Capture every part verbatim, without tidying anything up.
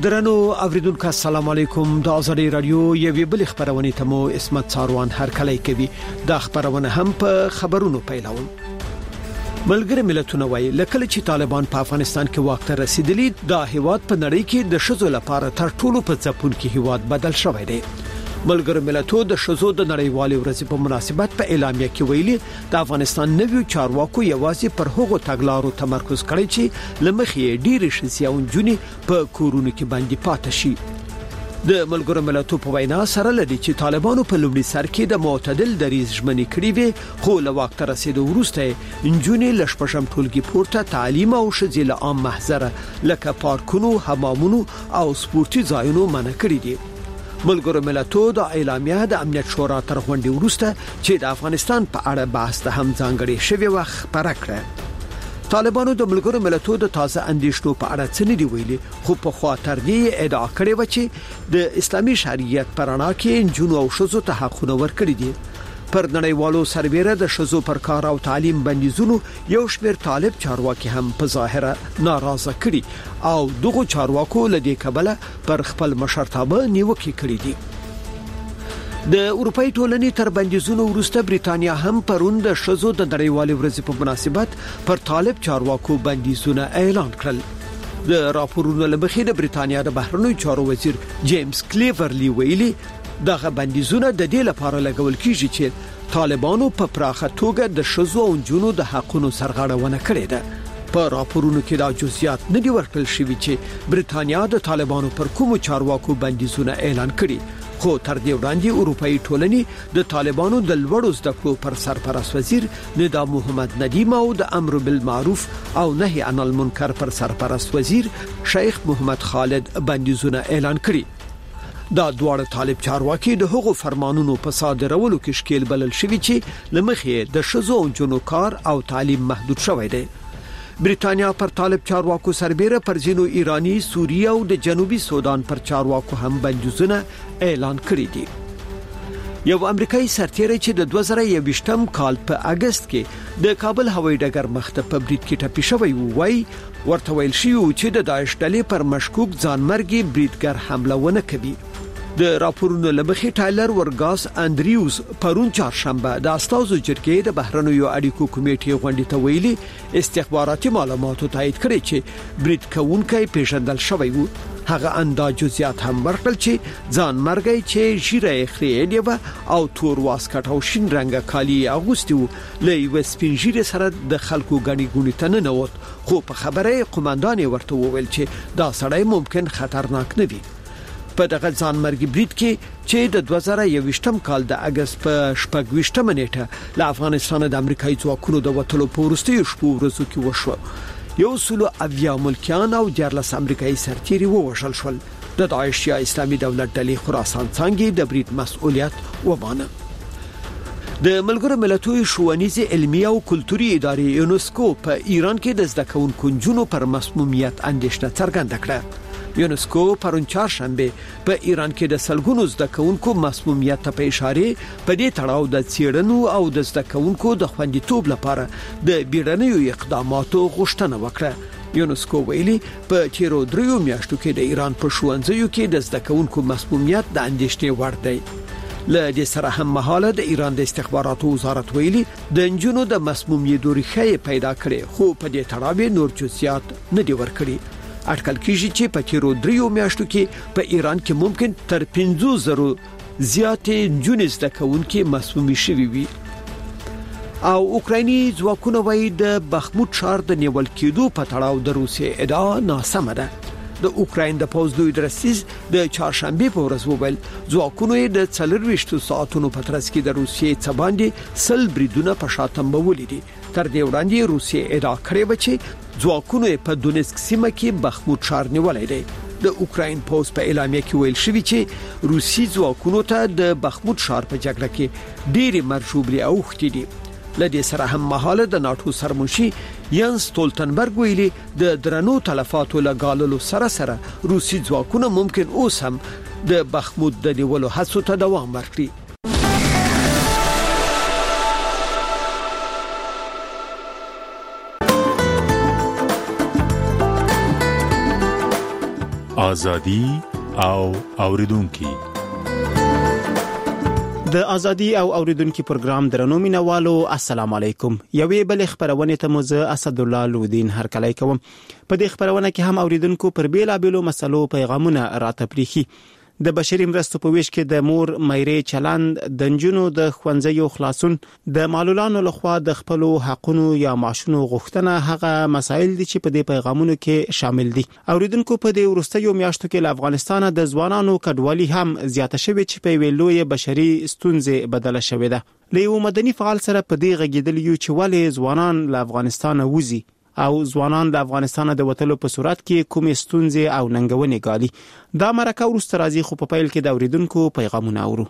درنو اوریدونکو السلام علیکم د ازادي رادیو یوې بل خبرونه ته مو اسمت څاروان هر کله کوي د خبرونه هم په خبرونو پیلوم. ملګری ملتونه وایي لکه چې طالبان په افغانستان کې واک ته رسیدلی د هیواد په نړۍ کې د شذو لپاره تر ټولو په ځپون کې هیواد بدل شوی دی. ملګری ملتونو د شذو د نړیوالې ورځې په مناسبت په اعلامیه کې ویلي د افغانستان نویو چارواکو یوازې پر هغو تګلارو تمرکز کړی چې لمخې ډېری شذیون جونی په کورونو کې باندې پاتې شي. د ملګرو ملتونو په وینا سره لدی چې طالبانو په لومړي سر کې د معتدل دریځ ژمنې کړې وي خو له وخت رسیدو وروسته انجونې لشپشم ټولګي پورته تعلیم او شذیل عام محضره لکه پارکونو، حمامونو او سپورتي ځایونو منع کړی دي. ملګرو ملتونو د اعلامیه د امنیت شورا تر غونډې وروسته چې د افغانستان په اړه بحث ته هم ځانګړي شوی وخت پر کړه. طالبانو د ملګرو ملتونو د تازه اندیشنو په اړه څه نه دی ویلي خو په خوا تر دې ادعا کړې و چې د اسلامي شریعت پرانا کې جنو او شذو ته حقونه ورکړي دي. پر نړیوالو سربېره د شذو پر کار او تعلیم بندیزونو یو شمېر طالب چارواکي هم په ظاهره ناراضه کړي او دغه چارواکو لدی کبله پر خپل مشرتابه نیوکه کړې دي. د اروپای ټولنې تر بندیزونو وروسته بریتانیا هم پروند د شذو د نړیوالې ورځې په مناسبت پر طالب چارواکو بندیزونه اعلان کړل. د راپورونو لمخې د بریتانیا د بهرنیو چارو وزیر جیمز کلیورلی ویلي دغه بندیزونه د دې لپاره لګول کیږي چې طالبانو په پراخه توګه د شذو او جنونو د حقونو سرغړونه کړې ده. په راپورونو کې دا جزئیات نه دي ورکړل شوي چې بریتانیا د طالبانو پر کومو چارواکو بندیزونه اعلان کړي خو تر دې وړاندې اروپאי ټولنې د طالبانو د لوړو زده کړو پر سرپرست وزیر ندا محمد ندیم او د امر بالمعروف او نهي عن المنکر پر سرپرست وزیر شیخ محمد خالد بندیزونه اعلان کړي. دا دواړه طالب چارواکي د هغو فرمانونو په صادرولو کې شکیل بلل شوی چې لمخې د شذو او جنو کار او تعلیم محدود شوی دی. بریتانیا پر طالب چارواکو سربېره پر ځینو ایرانی، سوریه او د جنوبي سودان پر چارواکو هم بندیزونه اعلان کړي دي. یو امریکایي سرتیری چې د دوه زره یوویشتم کال په اگست کې د کابل هوایي ډګر مخته په برید کې ټپي شوی وای ورته ویل شي چې د داعش ډلې پر مشکوک ځانمرګي بریدګر حمله ونه کوي. د راپورونو لمخې ټایلر ورګاس انډریوز پرون چهارشنبه د استازو جرګې د بهرنیو اړیکو کمیټې غونډې ته ویلي استخباراتي معلوماتو تایید کړي چې برید کوونکی پیژندل شوی وو. هغه انداز جزئیات هم ورکړل چې ځان مرګي چې ژیره خریدي و او تور واسکټ او شین رنګه کالی اغوستي وو لې وسپینجیره سره د خلکو غني غونی ته نه نوت خو په خبره قومندان ورته وویل چې دا سړی ممکن خطرناک نه وي. په دغه ځان مرګي برید کې چې د دوه زره یوویشتم کال د اگست په شپږویشتمه نیټه له افغانستان د امریکایي ځواکونو د وټلو په وروستیو شپو ورځو کې وشو. یو سلو اویا ملکیان او دیارلس امریکایي سرتیري ووژل شول. د داعش یا اسلامي دولت ډلې خراسان څنګه د برید مسؤلیت وبانه. د ملګرو ملتونو ښوونیزه علمي او کلتوري ادارې یونسکو په ایران کې د زده کوونکو جنونو پر مسمومیت اندېښنه څرګنده کړه. یونسکو پرون چهارشنبه په ایران کې د سلګونو زده کوونکو مسمومیت ته په اشاره په دې تړاو د څېړنو او د زده کوونکو د خوندیتوب لپاره د بیړنیو اقداماتو غوښتنه وکړه. یونسکو ویلي په تیرو دریو میاشتو کې د ایران په ښوونځیو کې د زده کوونکو مسمومیت د اندېښنې وړ دی. له دې سره هم مهاله د ایران د استخباراتو وزارت ویلي د انجونو د مسمومیت ریښې پیدا کړي خو په دې تړاو نور جزئیات نه دی ورکړي. اټکل کیږي چې په تیرو دریو میاشتو کې په ایران کې ممکن تر پنځه زره زیاتې جنونې زده کوونکي مسمومي شوي وي. او اوکرایني ځواکونه وایي د بخموت ښار د نیول کېدو په تړاو د روسیې ادعا ناسمه ده. د اوکراین د پوځ دوی درسیز د چهارشنبه په ورځ وویل ځواکونه د څلورويشت ساعتونو په ترڅ کې د روسیې څخه باندې سل بریدونه په شاتم ولیدي. تر دې وړاندې روسیې ادعا کړې و چې ځواکونه په دونیسک سیمه کې بخموت ښار نیولای دی. د اوکراین پوز په اعلامیه کې ویل شوی چې روسي ځواکونو ته د بخموت ښار په جګړه کې ډېری مرشوبري اوختي دي. لدې سره هم مهاله د ناتو سرمشي یانس ستولتنبرګ ویلي د درنو تلفاتو لګاللو سره سره روسي ځواکونه ممکن اوس هم د بخموت د نیولو هڅو ته دوام ورکړي. ازادي او اوریدونکو د ازادي او اوریدونکو پروګرام درنو مینوالو السلام علیکم. یوې بل خبرونه ته موزه اسد الله لودین هر کله کوم. په دې خبرونه کې هم اوریدونکو پر بیلا بیلو مسلو پیغامونه راتپریخي. د بشري مرستو په ویش کې د مور مېری چلند د جنونو د خوندزیو خلاصون د معلولانو لخوا د خپل حقونو یا معاشونو غوښتنه هغه مسایل دي چې په دې پیغامونو کې شامل دي. اوریدونکو په دې ورستیو میاشتو کې له افغانستان د ځوانانو کډوالي هم زیاته شوې چې په ویلوې بشري ستونزې بدله شوې ده. له یو مدني فعال سره په دې غږیدل یو چې ولې ځوانان له افغانستان وځي او ځوانان د افغانستان د وټلو په صورت کې کومې ستونزې او ننګونې ګالي. دا مرکه ورسته راځي خو په پیل کې د اوریدونکو پیغامونه اورو.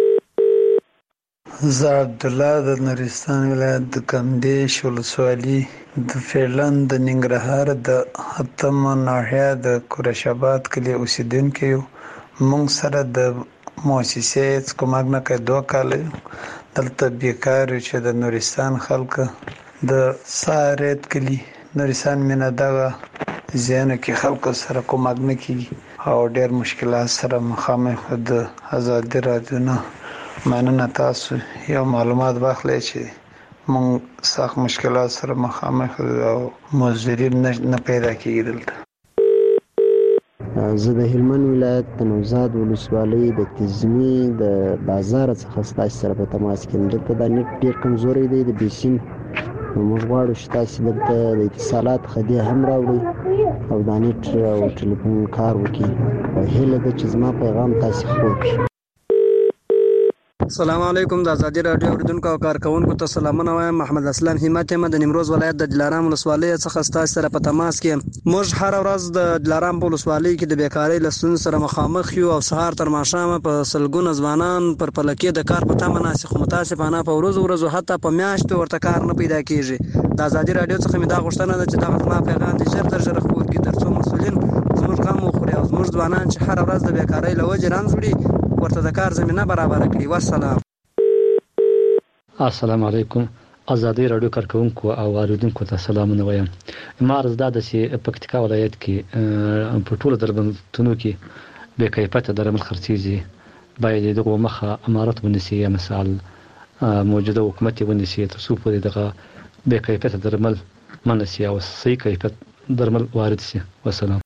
زه عبد الله د نورستان ولایت د کمدیش ولسوالي د فعلن د ننګرهار د اتم ناحیه د قریشاباد کلی اوسیدونکو یو. موږ سره د مؤسسې کومک نه کوي دوه کال دلته بیکار چې د نورستان خلک د سارت کلی نورستان مینه دغه زینو کې خلک سره کومک نه کوي او ډېر مشکلات سره مخامخ د ازادي رادیو نه مننه. تاسو یو معلومات واخلئ چې موږ سخت مشکلات سره مخامخ او مزدوري نه پیدا کیږي دلته. زه د هلمند ولایت د نوزاد ولسوالۍ د تزمي د بازار څخه ستاسو سره په تماس کې یم. دلته د نت ډېر کمزوري دی د بیسیم. موږ غواړو چې تاسو دلته د اتصالات خدي هم راوړئ او د نت او ټلیفون کار وکړي. هیله ده چې زما پیغام تاسو خپور کړئ. السلام علیکم. د ازادي رادیو اوریدونکو او کارکونکو ته سلامونه وایم. محمد اسلام همت یم د نیمروز ولایت د دلارام ولسوالۍ څخه ستاسو سره په تماس کې. موږ هر ورځ د دلارام ولسوالۍ کې د بیکاری لسون سره مخامخ یو او سهار تر ماښام په سلګونه ځوانان پر پلکې د کار په تمه ناس خو متاسفانه په ورځ ورځ حتی په میاشتو ورته کار نه پیدا کیږي. د ازادي رادیو څخه مې دا غوښتنه ده چې دا ما پیغام د ژر تر ژره خپور کړي ترڅو مسؤلین زموږ غم وخوري او زموږ ځوانان چې هر ورځ د بیکاری لوجه رنځ وړي ورته د کار زمينه برابر کړي. والسلام. السلام علیکم. ازادي رادیو کارکونکو او اوریدونکو ته سلامونه وایم. مارز دا د سي پکتیکا ولایت کې په ټولو دربندونو کې به کیفیت درمل خرڅيږي. باید دغه مخه امارات ونسي مثال موجوده حکومت ونسي تاسو په دغه به کیفیت درمل منسي او صحیح کیفیت درمل وارد شي. والسلام.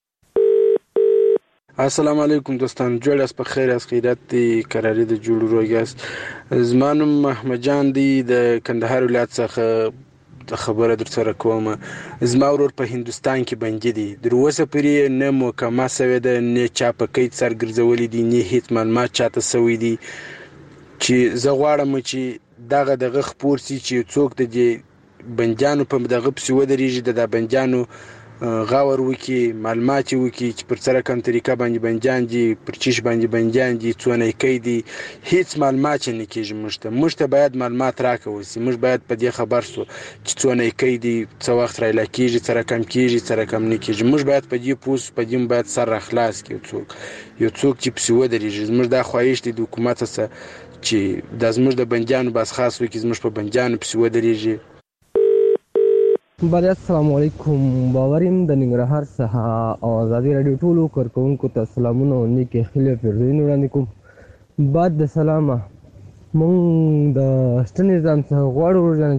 السلام علیکم دوستان. جوړ اس په خیر اس خیرات دی قراری د جوړ روګاس زمانم محمد جان دی د کندهار ولایت څخه د خبره در سره کوم. زما ورور په هندستان کې بندي دي. دروسه پرې نه مکمه سوي ده نه چا په کې سرګرځولې دي نه هیڅ معلومات چاته سوي دي چې زه غواړم چې دغه دغه خپور سي چې څوک د بنجانو په دغه پسې ودرېږي د بنجانو غاور وکي معلومات وکي چې پر سره کوم طریقه باندې بنجان دي پر چیش باندې بنجان دي څونه کې دي هیڅ معلومات نه کیږي. مشته مشته باید معلومات راکوي. موږ باید په دې خبر سو چې څونه کې دي څو وخت راځي کیږي سره کم کیږي سره کم نه کیږي. موږ باید په دې پوس په دې باید سره خلاص کړو. څوک یو څوک چې پسو درېږي موږ دا خواهش دي د حکومت سره چې د زموږ د بنجانو بس خاص وکي زموږ په بنجانو پسو درېږي. بله السلام علیکم. باوریم د ننګرهار څخه او ازادي رادیو ټولو کارکونکو ته سلامونه او نیکې خیلې پیرزوینې وړاندې کوم. بعد د سلامه مونږ د شته نظام څخه غواړو ورجانه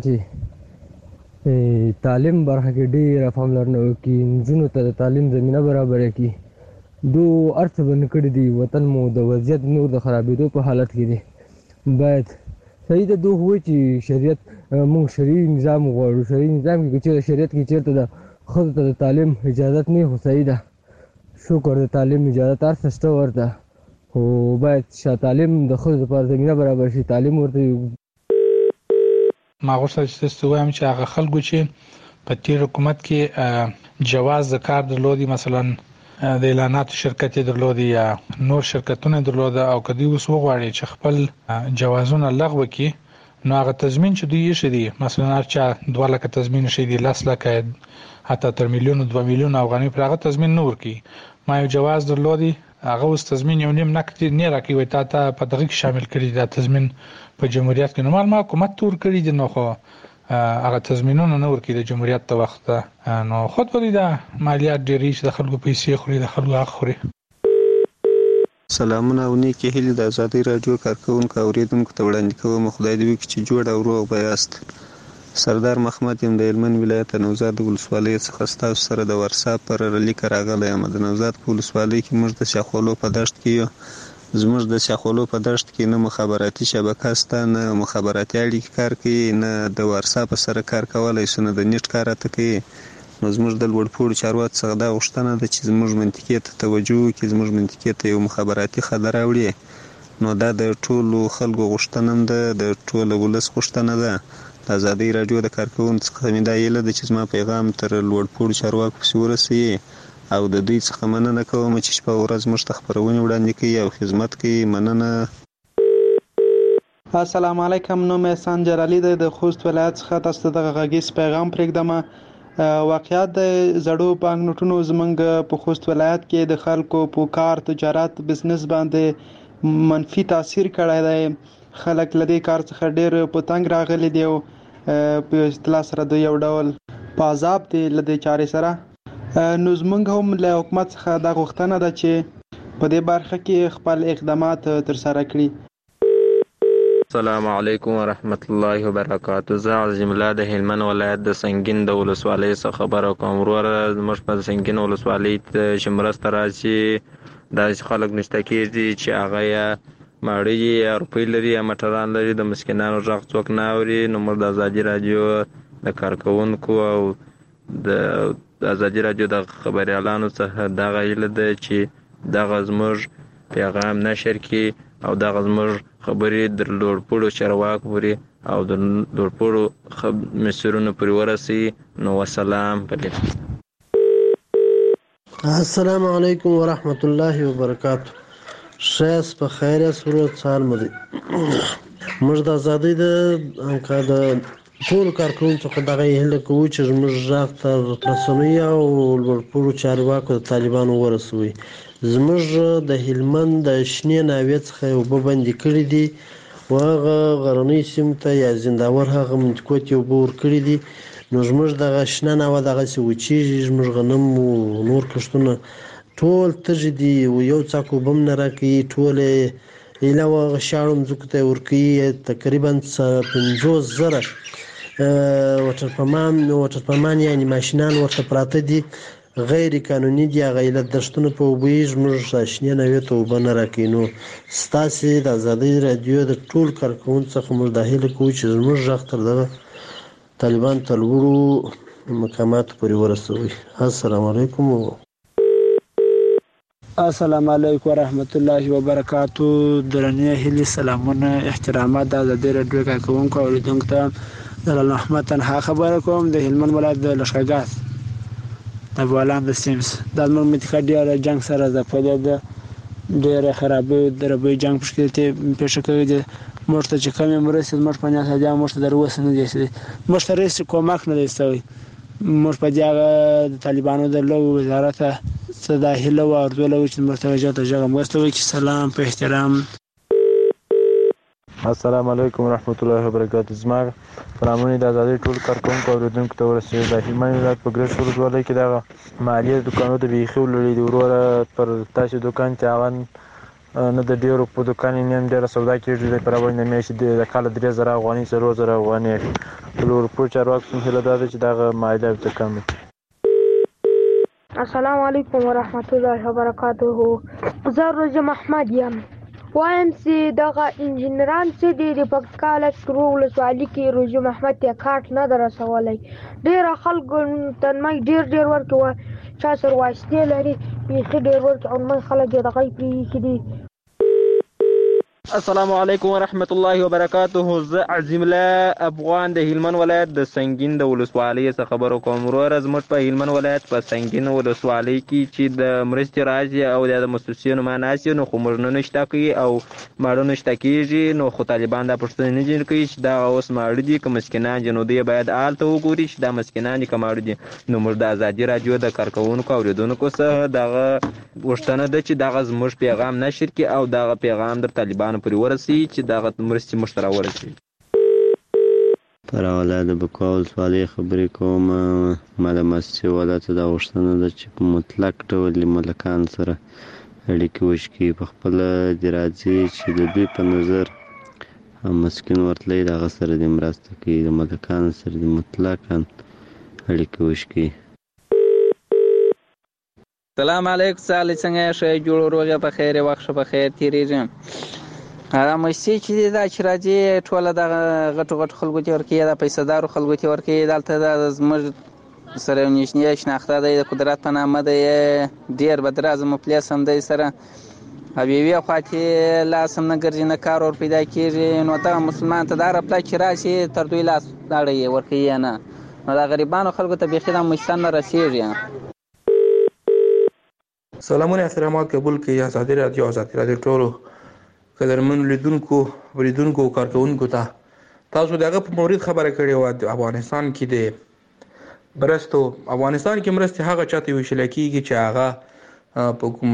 چې تعلیم برخه کې ډېره پاملرنه وکړي. نجونو ته د تعلیم زمینه برابره کړي. دو ارڅ بند کړي دي. وطن مو د وضعیت نور د خرابېدو په حالت کې دی. باید صحیح ده دوه وایي چې شریعت موږ شرعي نظام غواړو. شرعي نظام کې چې شریعت کې چیرته د ښځو ته د تعلیم اجازت نه خو صحیح ده. شکر د تعلیم اجازت هر څه شته ورته خو باید چې تعلیم د ښځو لپاره زمینه برابر شي. تعلیم ورته ما غوښتل چې تاسو وایم چې هغه خلکو چې په تیر حکومت کې جواز د کار درلودي مثلا د اعلاناتو شرکت درلودي یا نور شرکتونه درلوده او کدی اوس وغواړي چې خپل جوازونه لغوه کړي نو هغه تضمین چې دوی یې شدي مثلا هر چا دوه لکه تضمین شدي لاس لکه حتی تر میلیون او دوه میلیون افغانۍ پر هغه تضمین نور کی. ما یو جواز درلودي هغه اوس تضمین یو نیم نقد نه راکوي وای تا ته په دغه کې شامل کړی دا تضمین په جمهوریت کې نورمال ما حکومت تور کړی دی نو خو هغه تضمینونه نه ورکړي د جمهوریت ته وخت نو خود ولې دا مالیات ډېری چې د خلکو پیسې خوري د خلکو حق خوري. سلامونه او نیکی هیلې د ازادي رادیو کارکونکو اوریدونکو ته وړاندې کوم. خدای دې وکړي چې جوړ او روغ به یاست. سردار محمد یم د هلمند ولایت نوزاد ولسوالۍ څخه ستاسو سره د ورساپ پر لیک راغلی یم. د نوزاد په ولسوالۍ کې موږ د شاخولو په دشت کې یو. زموږ د شاخولو په دشت کې نه مخابراتي شبکه شته، نه مخابراتي اړیکې کار کوي، نه د ورساپ سره کار کولی شو، نه د نیټ کار راته کوي. نو زموږ د لوړپوړو چارواکو څخه دا غوښتنه ده چې زموږ منطقې ته توجه وکړي، زموږ منطقې ته یو مخابراتي خط راوړي. نو دا د ټولو خلکو غوښتنه هم ده، د ټولو ولس غوښتنه ده. د ازادي رادیو د کارکوونکو څخه مې دا هیله ده چې زما پیغام تر لوړپوړو چارواکو پسې ورسوي او د دوی څخه مننه کوم چې شپه ورځ موږ ته خپرونې وړاندې کوي او خدمت کوي. مننه. السلام علیکم. نوم یې سانجر علي دی د خوست ولایت څخه. تاسو ته دغه غږیز پیغام پرېږدم. واقعیت د زړو بانک نوټونو زموږ په خوست ولایت کې د خلکو په کار، تجارت، بزنس باندې منفي تاثیر کړی دی. خلک له دې کار څخه ډېر په تنګ راغلي دي او په اصطلاح سره د یو ډول په عذاب دي له دې چارې سره. نو زموږ هم له حکومت څخه دا غوښتنه ده چې په دې برخه کې خپل اقدامات ترسره کړي. السلام علیکم ورحمت الله وبرکاته. زه عظیم الله د هلمند ولایت د سنگین د ولسوالۍ څخه خبره کوم. وروره زموږ په سنگین ولسوالۍ چې مرسته راشي داسې خلک نشته کېږي چې هغه یا ماړه یې یا روپۍ لري یا موټران لري، د مسکینانو غږ څوک نه اوري. نو موږ د ازادي رادیو د کارکوونکو او د ازادي رادیو د خبریالانو څخه دغه هیله ده چې دغه زموږ پیغام نشر کړي او دغه زموږ خبرې د لوړپوړو چارواکو پورې او د لوړپوړو مسیرونو پورې ورسوي. نو وسلام. السلام علیکم ورحمت الله وبرکاته. شایست په خیر یاست. ورور سهار مو دی. موږ د ازادۍ د ټولو کارکوونکو څخه دغه هیله کوو چې زموږ غږ تر رسنیو او لوړپوړو چارواکو د طالبانو ورسوي. زموږ د هلمند د شنې ناوې څخه اوبه بندې کړي دي او هغه غرنۍ سیمو ته یا زنداور هغه منطقو ته اوبه ورکړي دي. نو زموږ دغه شنه ناوه دغسې وچېږي. زموږ غنم او نور کښتونه ټول تږي دي او یو څاک اوبه هم نه راکوي. ټول یې ایله هغه شاړو مځکو ته یې ورکوي. تقریبا پنځوس زره وټرپمان وټرپمان یعنې ماشینان ورته پراته دي، غیر قانوني دي. هغه ایله دښتونو په اوبه یې زموږ شنې ناوې ته اوبه نه راکوي. نو ستاسې د ازادۍ رادیو د ټول کارکوونکو څخه موږ دا هیله کوو چې زموږ غږ تر دغه طالبانو ته لوړو مقاماتو پورې ورسوي. السلام علیکم. السلام علیکم ورحمت الله وبرکاتو. درنې هیلې، سلامونه، احترامات د ازادي رادیو کارکوونکو او اوریدونکو ته د احمد تنها خبره کوم. د هلمند ولایت د لښکرګاه د بولان د سیمز د زموږ منطقه ډېره جنګ سره ځپلې ده. ډېره خرابې دربې جنګ پکې پېښه کړې ده. موږ ته چې کمې مرستې زموږ په نیت هغه موږ ته در اوسه نه دي شوي. موږ ته هېڅ کومک نه دی شوی. موږ په دې هغه د طالبانو د لویو وزارت څه دا هیله وه ارزو لرو چې موږ ته وجه ته غږ مرسته وکړي. سلام په احترام. السلام علیکم ورحمت الله وبرکاته. زما سلامونه د ازادۍ ټول کارکوونکو او اوریدونکو ته ورسوي. د هلمند ولایت په ګرشک ولسوالۍ کې دغه مالیې دکانونو ته بیخي ولړي دي. وروره پر تاسې دکان چې هغه نه د ډېرو په دکان یې نیم ډېره سودا کېږي. د پر اول میاشتې د کاله درې زره افغانۍ څلور زره افغانۍ. د لوړپوړو چارواکو څخه هیله دا ده چې دغه مالیه ورته کم کړي. السلام علیکم ورحمت الله وبرکاته. زه روژه محمد یم. وایم چې دغه انجینران چې دي د پکتیکا ولایت کرو ولسوالۍ کې روژه محمد ته کارت نه ده رسولی. ډېره خلکو تنمۍ ډېر ډېر ورکړي، چا سره واسطې لري بیخي ډېر ورکړي او نمۍ خلک یې دغه یې پرې ایښي دي. السلام علیکم ورحمت الله وبرکاته. زه عظیم الله افغان د هلمند ولایت د سنگین د ولسوالۍ څخه خبرو کوم. وروره زموږ په هلمند ولایت په سنگین ولسوالۍ کې چې د مرستې راځي او د مؤسسینو معناسي نو خو موږ نه نشته کوي او ماړه نشته کېږي. نو خو طالبان دا پوښتنه نه جوړ کوي چې دا اوس ماړه دي که مسکینان دي. نو دوی باید هلته وګوري چې دا مسکینان دي که ماړه دي. نو موږ د ازادي رادیو د کارکوونکو او اوریدونکو څخه دغه غوښتنه ده چې دغه زموږ پیغام نشر کړي او دغه پیغام در طالبانو پورې ورسوي چې دغه مرستې موږ ته راورسوي. پر اوله د بکوا ولسوالۍ خبرې کوم. ما د مؤسسې والا ته دا غوښتنه ده چې په مطلق ډول له ملکانو سره اړیکې وشکي په خپله دې راځي چې د دوی په نظر مسکین ورتلی د هغه سره دې مرسته کوي، د ملکانو سره دې مطلقاً اړیکې وشکي. سلام علیکم سالی څنګه یې ښه جوړ روغه په خیر وخت ښه په خیر تېرېږي. هغه مستي چې دی دا چې راځي ټوله دغه غټو غټو خلکو ته ورکوي، دا پیسهدارو خلکو ته ورکوي. دلته دا زموږ سره یو نږدې شناخته دی د قدرت په نامه دی، ډېر بدرازه مفلس هم دی سره، او یوې خوا کې لاس هم نه ګرځي نه کار ور پیدا کېږي. نو دغه مسلمان ته دا رپله چې راشي تر دوی لاس اړوي ورکوي یې نه، نو دا غریبانو خلکو ته بیخي دا مشته نه رسېږي. سلامونه احترامات قبول کړئ ازادي راډیو ازادي راډیو ټولو قدرمن لیدونکو ولیدونکو کارکونکو ته تاسو دغه په مورید خبره کړې وه. افغانستان کې د مرستو افغانستان کې مرستې هغه چاته ویشل کېږي چې هغه په کوم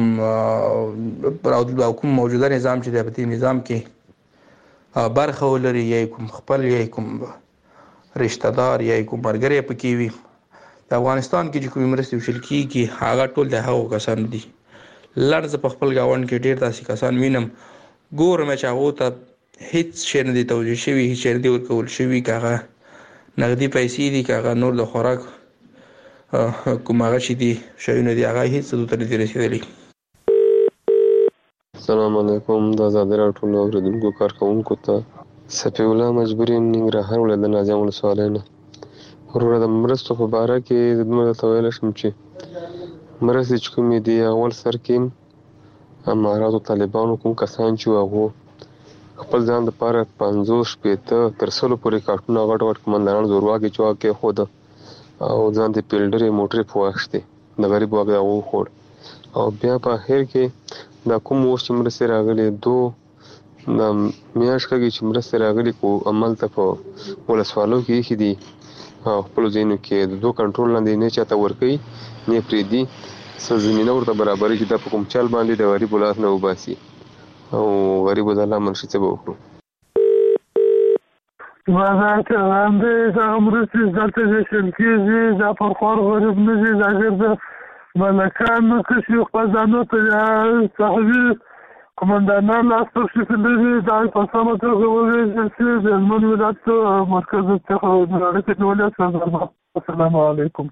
کوم موجوده نظام چې دی په دې نظام کې برخه ولري، یا کوم خپل یا کوم رشتہ دار یا کوم ملګری پکې وي. د افغانستان کې چې کومې مرستې ویشل کېږي هغه ټول د هغو کسانو دي. لړ زه په خپل ګاونډ کې ډېر داسې کسان وینم ګورم چې هغو ته هېڅ شی نه دی توجه شوي، هېڅ شی نه دی ورکول شوي، که هغه نغدي پیسې دي که هغه نور د خوراک کوم هغه چې دي شیونه دي هغه هېڅ څه ته نه دي رسېدلي. السلام علیکم د ازادي راډیو ټولو اورېدونکو کارکوونکو ته صفي الله مجبوري ننګرهار ولایت د نازیه ولسوالۍ نه. وروره د مرستو په باره کې زه درته ویلی شم چې مرستې چې کومې دي اول سر کې اماراتو طالبانو کوم کسان چې هغو خپل ځان دپاره پنځوس شپېته تر سلو پورې کارټونه غټ غټ قمندانان زورواکي چې واک کېښوده او ځان ته پیلډرې موټرې په واخیستې د غریب واک هغه وخوړ. او بیا په اخر کې دا کوم اوس چې مرستې راغلي دو د میاشت کېږي چې مرستې راغلي خو هملته په ولسوالو کې ایښي دي او خپلو ځایونو کې د دو کنټرول لاندې نه چاته ورکوي نه یې پرېږدي، څه زمینه ورته برابري چې دا په کوم چل باندې د غریبو لاس نه وباسي او غریبو د الله منشي څه به وکړو. بازار کې وړاندې دا مرستې دلته ویشل کېږي، دا پر خوار غریب نه دي، دا غیر د ملکان نه کشي خپل ځانو ته صحوي قمندانان لاس پرېښودلي دي. دا په سمه توګه وویشل شي د هلمند ولایت مرکز څخه اړیکې نیولې. السلام علیکم.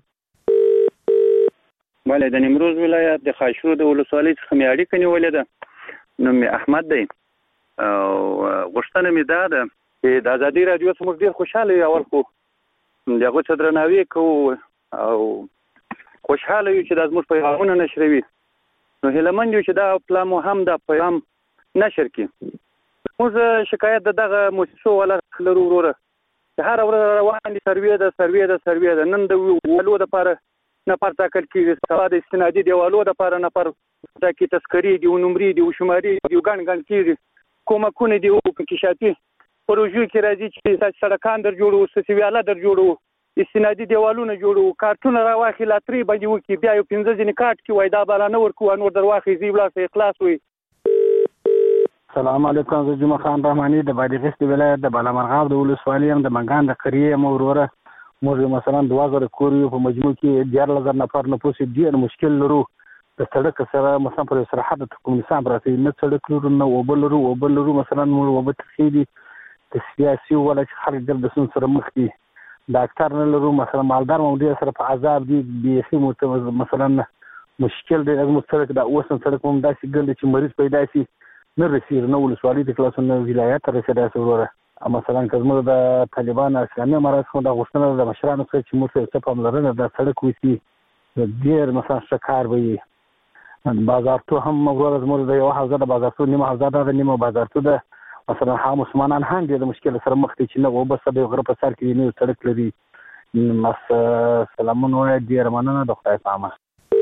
بله د نیمروز ولایت د خاشرود د ولسوالۍ څخه مې اړیکه نیولې ده. نوم مې احمد دی او غوښتنه مې دا ده چې د ازادي راډیو څخه موږ ډېر خوشحاله یو. اول خو د هغو څه درناوی کوو او خوشحاله یو چې دا زموږ پیغامونه نشروي. نو هیلهمند یو چې دا پلا مو هم دا پیغام نشر کړي. موږ شکایت د دغه مؤسسو والا لرو وروره چې هره ورځ روان دي سروې ده سروې ده سروې ده. نن د والو دپاره نفر ټاکل کېږي، سبا د استنادي دیوالو دپاره نفر ټاکي، تذکرې دي او نمرې دي او شمارې دي او ګڼ ګڼ کېږي، کومکونه دي او انکشافي پروژو کې راځي چې سړکان در جوړو، سسویاله در جوړو، استنادي دیوالونه جوړو، کارتونه راواخلي لاترې باندې وکړي، بیا یو پنځه ځینې کارت کې وایي دا به را نه ورکوو نور در واخلي ځي ولاړ اخلاص وي. السلام علیکم. زه جمعه خان رحماني د بادغیس ولایت د بالامرغاب د ولسوالۍ یم، د منګان د قریې یم. وروره موږ مثلا دوه زره کور یو، په مجموع کې دیارلس زره نفر نفوس ډېر مشکل لرو. د سړک سره مثلا پر سرحد د کومستان پراته نه سړک لرو نه اوبه لرو. اوبه لرو مثلا موږ اوبه ترخې دي، د سیاسي ولا چې خلک ګرد سن سره مخ دي، ډاکټر نه لرو. مثلا مالدار مو ډېر سره په عذاب دي، بیخي مثلا مشکل دی. زموږ سړک دا اوس سړک هم داسې ګرد چې مریض پیدا شي نه رسېږي، نه ولسوالۍ ته خلاصون نه ولایت ته رسېدای شي. وروره مثلا که زموږ د طالبانو اسلامي امارات څخه دا غوښتنه ده د مشرانو څخه چې موږ څه پاملرنه دا سړک وشي، ډېر مثلا ښه کار به وي. بازارتو هم وروره زموږ د یوه حوزه د بازارتو نیمه حوزه ده، نیمه بازارتو ده. مثلا هغه مسلمانان هم ډېر د مشکل سره مخ دي چې نه اوبه سه د غره په سر کې نه سړک لري. سلامونه وایه، ډېره مننه، د خدای په امان.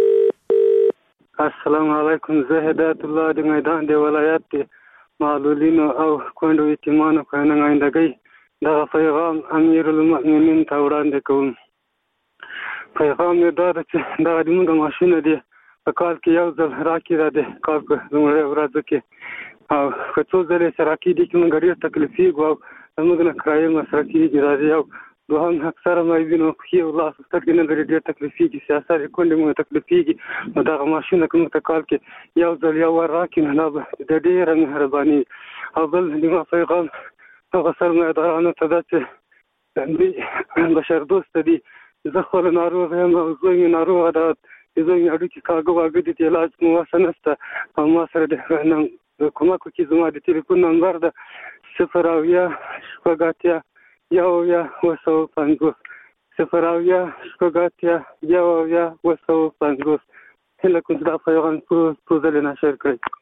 السلام علیکم. زه هدایت الله د میدان د ولایت د معلولینو او کونډو یتیمانو په نمایندګۍ دغه پیغام امیرالمؤمنین ته وړاندې کوم. پیغام یې دا ده چې دغه زموږ ماشینونه دي په کال کې یو ځل راکې را دي، کال په لومړۍ ورځو کې، او که څو ځلې چې راکې دي چې موږ ډېر تکلیفېږو او زموږ نه کرایې مصرف کېږي راځي او دوهم اکثره مایبینو پښې او لاس سترګې نه لري ډېر تکلیفېږي سیاست یې کونډې مو تکلیفېږي نو دغه ماشینه که موږ ته کال کې یو ځل یو ور راکړي نو دا به د ډېره مهرباني او بل زما پیغام هغه سرمایهدارانو ته ده چې دوی بشردوسته دي زه خپله ناروغه یم او زوی مې ناروغه ده د زوی مې هډوکي کاږه واږه دي د علاج مو وسه نشته او ما سره د کومک وکړي زما د تلیفون نمبر ده صفر اویا شپږ اتیا یو اویا اوه سوه پنځوس صفر اویا شپږ اتیا یو اویا اوه سوه پنځوس هیله کوم چې دا پیغام څو ځلې نشر کړئ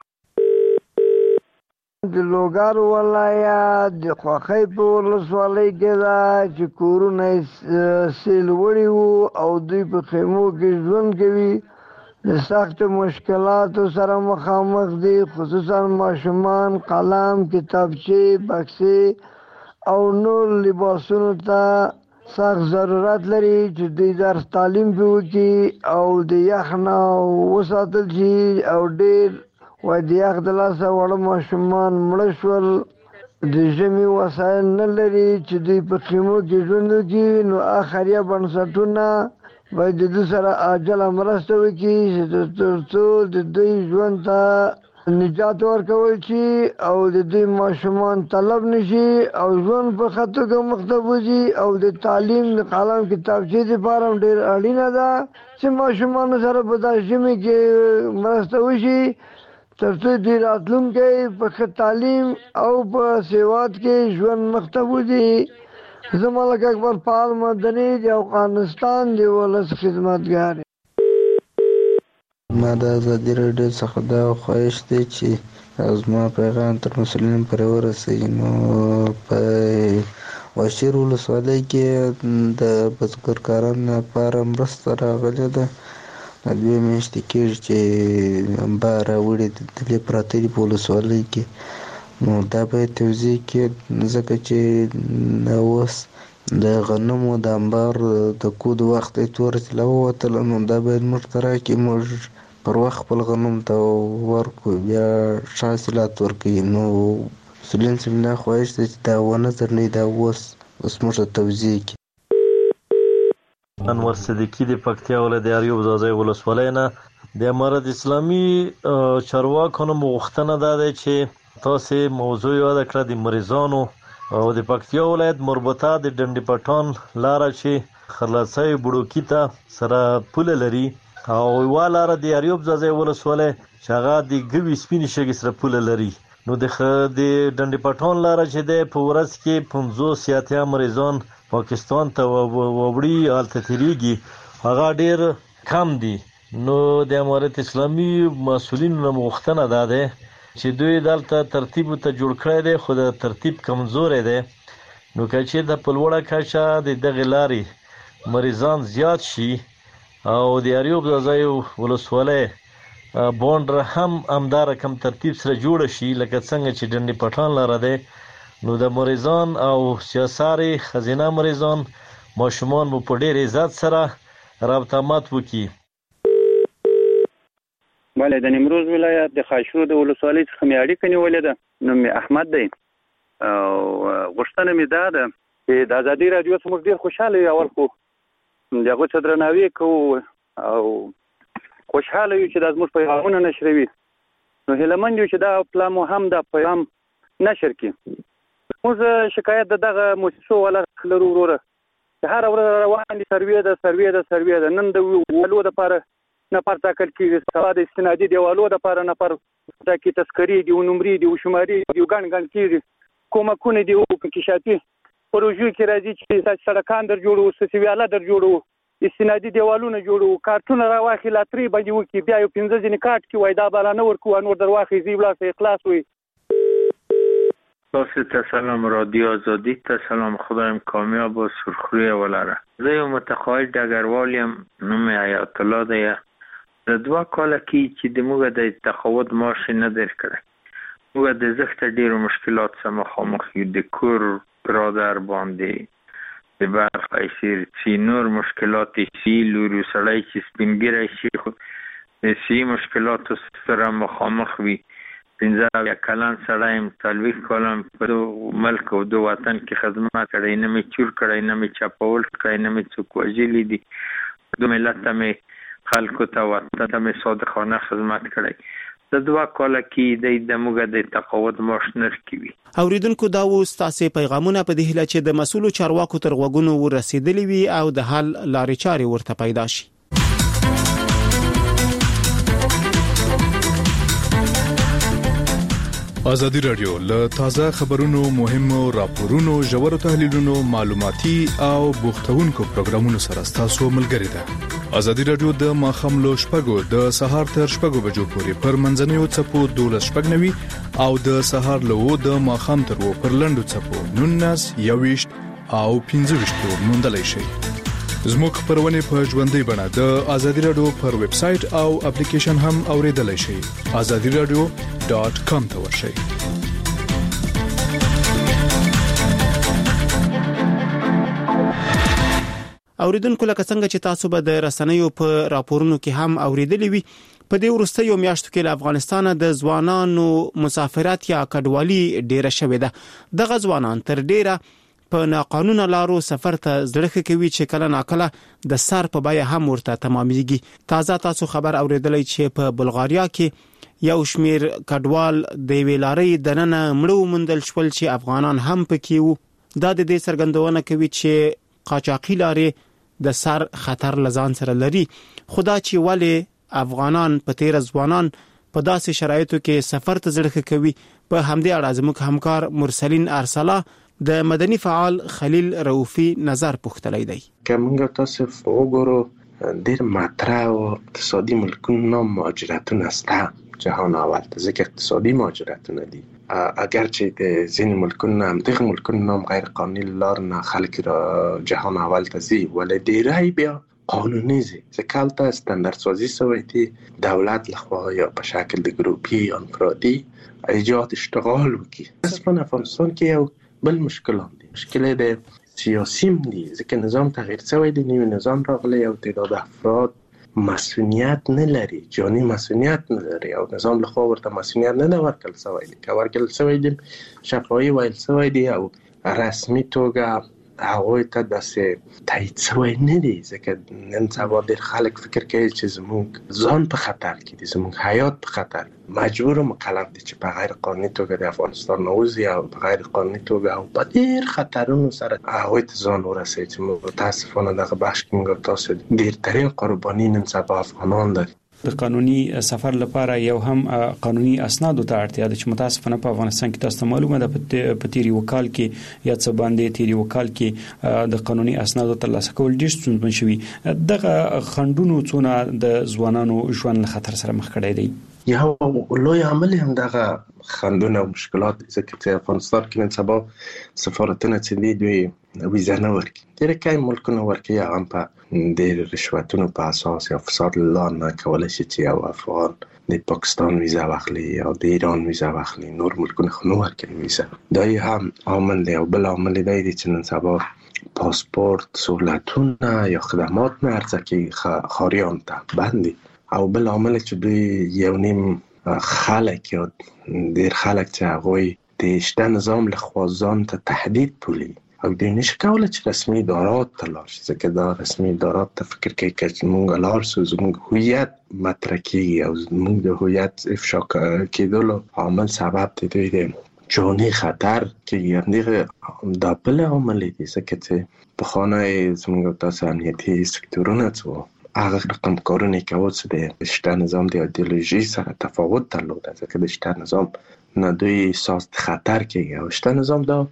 د لوګر ولایت د خوښۍ په ولسوالۍ کې ده چې کورونه یې سیل وړي وو او دوی په خیمو کې ژوند کوي د سختو مشکلاتو سره مخامخ دي خصوصا ماشومان قلم کتابچې بکسې او نور لباسونو ته سخت ضرورت لري چې دوی درس تعلیم پې وکړي او د یخ نه وساتل شي او ډېر وای د یخ د لاسه واړه ماشومان مړه شول د ژمي وسایل نه لري چې دوی په خیمو کې ژوند وکړي نو اخریه بنسټونه باید د دوی سره عاجله مرسته وکړي چې تر څو د دوی ژوند ته نجات ورکول شي او د دوی ماشومان طلب نشي او ژوند په ښه توګه مخته بوځي او د تعلیم د قلم کتابچې دپاره هم ډېر اړینه ده چې ماشومانو سره په دا ژمي کې مرسته وشي تر څو دوی راتلونکی په ښه تعلیم او په سواد کې ژوند مخته بوځي زه ملک اکبر فعال مدني د افغانستان د ولس خدمتګار ما د ازادي راډیو څخه دا خواهش دی چې زما پیغام تر مسؤلینو پورې ورسوي نو په واشیر ولسوالۍ کې د بزګرکارانو لپاره مرسته راغلې ده دوه میاشتې کېږي چې امبا راوړي دلې پراته دي په ولسوالۍ کې نو دا باید توضیح کړي ځکه چې اوس د غنمو د امبار د کود وخت یې تور طلا ووتله نو دا باید موږ ته راکړي موږ پر وخت خپل غنم ته ورکړو بیا ښه حاصلات ورکوي نو مسؤلین صاحب دا خواهش دی چې دا ونه ځرنی دا اوس اوس موږ ته توضیح کړي انور صدیقی د پکتیا ولایت د اریوب ځاځی ولسوالۍ نه د امارت اسلامي چارواکو نه غوښتنه ده چې تاسو موضوع یاد کړئ د مریضانو او د پکتیا ولایت مربوطه د ډنډ پټان لاره چې خلاصي بډوکی ته سره پوله لري او یوه لاره د اریوب ځاځی ولسوالۍ چې هغه د ګوي سپینې شګې سره پوله لري نو د ډنډ پټان لاره چې دی په ورځ کې پنځوس یا اتیا مریضان پاکستان ته ووړي هلته تېرېږي هغه ډېر کم دي نو د امارت اسلامي مسؤلینو نه غوښتنه دا دی چې دوی دلته ترتیب ته جوړ کړی دی خو د ترتیب کمزوری دی نو که چېرته په لوړه کچه د دغې لارې مریضان زیات شي او د اریوب ځاځی ولسوالۍ بونډ هم همدا رقم ترتیب سره جوړه شي لکه څنګه چې ډنډ پټان لاره دی نو د مریضان او سیاساري خزینه مریضان ماشومان مو په ډېر عزت سره رابطه وکړي بله د نیمروز ولایت د خاشرود ولسوالۍ څخه مې اړیکه نیولې ده نوم مې احمد دی او غوښتنه مې دا ده چې د ازادي راډیو څخه موږ ډېر خوشحاله یو اول خو د هغوی څخه درناوی کوو او خوشحاله یو چې دا زموږ پیغامونه نشروي نو هیلهمند یو چې دا پلان مو هم دا پیغام نشر کړي موږ شکایت د دغه مؤسسو والا لرو وروره چې هره ورځ روان دي سروې ده سروې ده سروې ده نن د والو دپاره نفر ټاکل کېږي سبا د استنادي دیوالو دپاره نفر ټاکي تذکرې دي نمرې دي شمارې دي ګڼ ګڼ کېږي کومکونه دي انکشافي پروژو کې راځي چې سړکان در جوړو سسویاله در جوړو استنادي دیوالونه جوړو کارتونه راواخلي لاترې باندې وکړي بیا یو پنځه ځینې کارت کې وایي دا به نه ورکوو نور در واخلي ځي ولاړ اخلاص وي تاسو ته سلام رادیو آزادی ته سلام خدایم کامیاب و سرخروی ولره زه یو متقاعد ډګروال یم نوم یې حیات الله دی د دوه کاله کې چې د موږ د تقاعد معاش نه درکړی موږ د زښته ډېرو مشکلات سره مخامخ یو د کور برادر باندې د برق ایسیر سی نور مشکلات سی لورو سړی چې سپینګیری شي د سی مشکلاتو سره مخامخ وي پنځه اویا کلن سړی یم، څلوېښت کاله په ملک او د وطن کې خدمت کړی، نه مې چور کړی، نه مې چپول کړی، نه مې څوک وژلي دي. د ملت ته مې خلکو ته وطن ته مې صادقانه خدمت کړی. د دوه کاله کې د د موږ د تقاعد معاش نرخ وي. اوریدونکو دا و ستاسو پیغامونه په دې هیله چې د مسؤلو چارواکو تر غوږونو ورسېدلې وي او د حل لارې چارې ورته پیدا شي. ازادي رادیو له تازه خبرونو، مهمو راپورونو، ژورو تحلیلونو، معلوماتي او بوختونکو پروګرامونو سره تاسو ملګری ده. ازادي رادیو د ماخام لو شپږو د سهار تر شپږو بجو پورې پر منځنوي چپو دولس شپږنوي او د سهار له د ماخام تر و پر لندو چپو نونس یويشت او پنځه ویشت موندلای شي. زموږ خبرونه په ژوندۍ بڼه د ازادي رادیو پر ویب سټ او اپلیکیشن هم اوریدلای شئ. ازادي رادیو ډاټ کام ته ورشئ. اوریدونکو لکه څنګه چې تاسو به د رسنیو په راپورونو کې هم اوریدلی وي، په دې وروستیو میاشتو کې له افغانستان د ځوانانو مسافرت یا کډوالي ډیره شوې ده. دغه ځوانان تر ډیره په ناقانونه لارو سفر ته زړه کوي چې کله ناکله د سر په بیه هم ورته تمامېږي. تازه تاسو خبر اوریدلی چې په بلغاریا کې یو شمیر کډوال د ویلارۍ د نن مړو مندل شول چې افغانان هم پکې وو. دا د دې څرګندونه کوي چې قاچاقي لارې د سر خطر لزان سره لري. خدا چې ولې افغانان په تیر ځوانان په داسې شرایطو کې سفر ته زړه کوي، په همدې اړه زموږ همکار مرسلین ارسلا د مدني فعال خلیل رؤفي نظر پوښتلی دی. که موږ تاسو وګورو ډېر مطرح او اقتصادي ملکونو مهاجرتونه سته جهان اول ته، ځکه اقتصادي مهاجرتونه دي. اگرچه د ځینې ملکونو هم دغه ملکونو هم غیر قانوني لار نه خلک را جهان اول ته ځي، ولی ډیری بیا قانوني ځي، ځکه هلته استاندارد سازي شوی دی دولت لخوا یا په شکل د ګروپي یا انفرادي ایجاد اشتغال وکړي. متاسفانه افغانستان کې یو بل مشکل هم دي، مشکل د سیاسیم دي، ځکه نظام تغییر شوی دی، نوی نظام راغلی او تعداد افراد مسئولیت نه لري، جانی مسئولیت نه لري او نظام له خوا ورته مسئولیت نه ورکړل شوی دی. که ورکړل شوی دی شفاهي ویل شوی دی او رسمي توګه هغوی ته داسې تایید شوی نه دی، ځکه نن سبا ډېر خلک فکر کوي چې زموږ ځان په خطر کې دي، زموږ حیات په خطر، مجبور و مکلف دي چې په غیر قانوني توګه د افغانستان نوځي او په غیر قانوني توګه او په ډېر خطرونو سره هغوی ته ځان ورسوي چې موږ متاسفانه دغه بخش کې موږ تاسو ډېرترین قرباني نن سبا افغانان دي. د قانوني سفر لپاره یو هم قانوني اسنادو ته اړتیا ده چې متاسفانه په افغانستان کې تاسو معلومه ده په تیری وکال کې یا څه باندې تیری وکال کې د قانوني اسنادو ترلاسه کول ډېر ستونزمن شوي. دغه خنډونو څونه د ځوانانو ژوند له خطر سره مخ کړی دی؟ یو لوی عامل هم دغه خنډونه او مشکلات، ځکه چې افغانستان کې نن سبا سفارتونه چې دي دوی ویزه نه ورکوي، ډېر کم ملکونه ورکوي، هغه هم په ډېر رشوتونو په اساس یا فساد له لارې نه کولی شي چې یو افغان د پاکستان ویزه واخلي یا د ایران ویزه واخلي، نور ملکونه خو نه ورکوي ویزه. دا هم عامل دی. او بل عامل دی چې نن سبا پاسپورت سهولتونه یا خدمات نه عرضه کوي ښاریانو ته بند دي. او بل عامل چې دوی یو نیم خلک یا ډېر خلک چې هغوی د شته نظام له خوا ځان ته تهدید بولي او دوی نشي کولی چې رسمي ادارات ته لاړ شي، ځکه دا رسمي ادارات ته فکر کوي که موږ لاړ شو زموږ هویت مطرح کېږي او زموږ د هویت افشا کېدلو عامل سبب د دوی د جاني خطر کېږي. همدغه دا بل عامل دی، ځکه چې پخوانی زموږ تاسو امنیتي سکتورونه څه هغه رقم کارونه کول چې د شته نظام د ایدئولوژي سره تفاوت درلوده، ځکه د شته نظام نه دوی احساس خطر کوي او شته نظام دا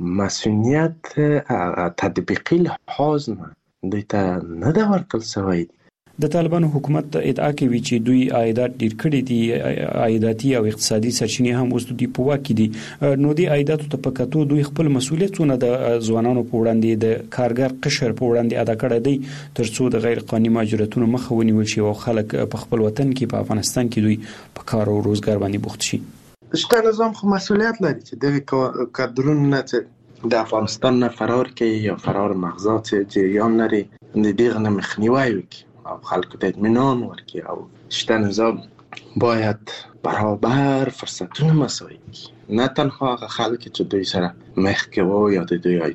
مسئولیت تطبیقی لحاظ نه دوی ته نه ده ورکړل شوی. د طالبانو حکومت ادعا کوي چې دوی عایدات ډیر کړي دي، عایداتي او اقتصادي سرچینې هم اوس دوی په واک کې دي. نو د عایداتو ته په کتو دوی خپل مسؤلیتونه د ځوانانو په وړاندې د کارګر قشر په وړاندې ادا کړی دی ترڅو د غیر قانوني مهاجرتونو مخه ونیول شي او خلک په خپل وطن کې په افغانستان کې دوی په کار او روزګار باندې بوخت شي. شته نظام خو مسؤلیت لري چې دغه کادرونو نه چې د افغانستان نه فرار کوي یا فرار مغزات جریان لري د دغه مخنیوي وکړي او خلکو ته اطمینان ورکړي. او شته نظام باید برابر فرصتونه مساوي کی، نه تنها هغه خلک چې دوی سره مخ کې وو یا د دوی